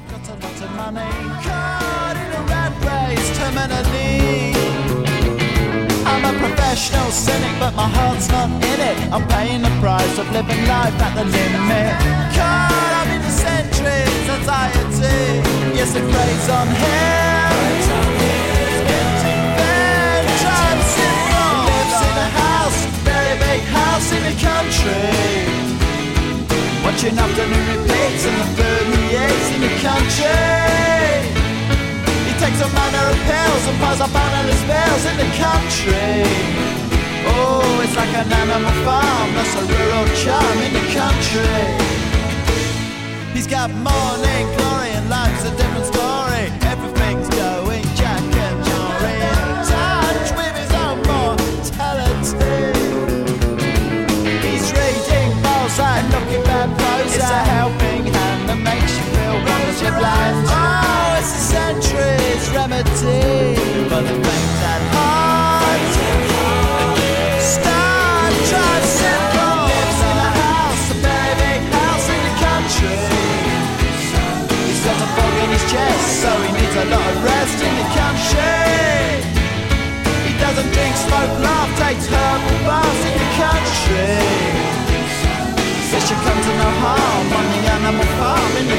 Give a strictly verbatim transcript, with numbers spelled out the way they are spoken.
I've got a lot of money, caught in a rat race, terminally. I'm a professional cynic, but my heart's not in it. I'm paying the price of living life at the limit. Caught up in the centuries, anxiety. Yes, it preys on him. It's getting bad, trying to sit wrong. Lives in a house, very big house in the country. Watching afternoon repeats and the food he eats in the country. He takes a manner of pills and piles up analyst bills in the country. Oh, it's like an animal farm, that's a rural charm in the country. He's got morning glory and life's a different story. Everything's going Jack and Jory in touch with his own mortality. He's reading Balzac, looking bad prose. It's a helping hand that makes you feel wonderfully blind. Oh, it's a century's remedy for the things at heart. Start, try simple. Lives in a house, a very big house in the country. He's got a fog in his chest, so he needs a lot of rest in the country. He doesn't drink, smoke, laugh, takes herbal baths in the country. Says you come to no harm on the animal farm in